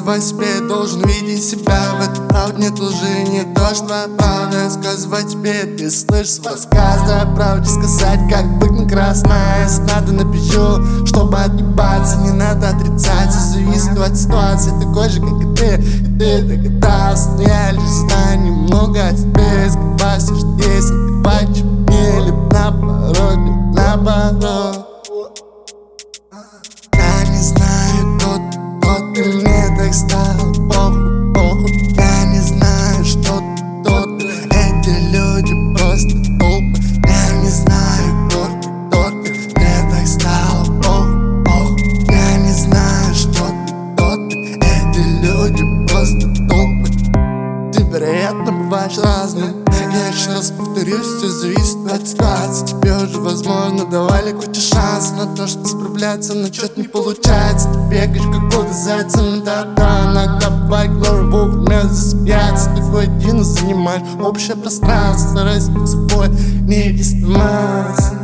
Рассказывай себе, должен видеть себя. В этой правде нет лжи, не то, что твоя правда. Рассказывай тебе, ты слышишь рассказы о правде. Сказать, как быть не красная. Если надо, напишу, чтобы отъебаться. Не надо отрицать, все зависит от ситуации. Такой же, как и ты догадался. Но я лишь знаю немного о тебе. Скрывай все, что есть, открывай, чем не либо наоборот. Я не знаю, кто ты, мне так стало похуй. Я не знаю, что ты, эти люди просто толпы. Я не знаю, кто ты, мне так стало похуй. Я не знаю, что ты, эти люди просто толпы. Ты, вероятно, бываешь разным. Я еще раз повторюсь, все зависит от ситуации. Тебе уже, возможно, давали кучу шансов на то, чтобы справляться, но что-то не получается. Ты бегаешь, как будто зайцем, да-да. Иногда бывает главное вовремя засмеяться. Ты хоть один занимаешь общее пространство. Старайся быть собой, не рисоваться.